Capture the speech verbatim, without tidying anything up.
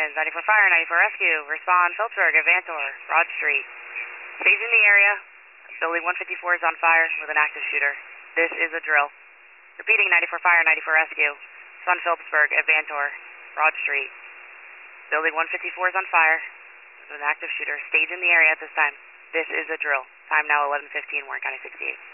Citizens, ninety-four Fire, ninety-four Rescue, respond Phillipsburg, Avantor, Broad Street. Stage in the area. Building one fifty-four is on fire with an active shooter. This is a drill. Repeating, ninety-four Fire, ninety-four Rescue, respond Phillipsburg, Avantor, Broad Street. Building one fifty-four is on fire with an active shooter. Stage in the area at this time. This is a drill. Time now eleven fifteen, Warren County sixty-eight.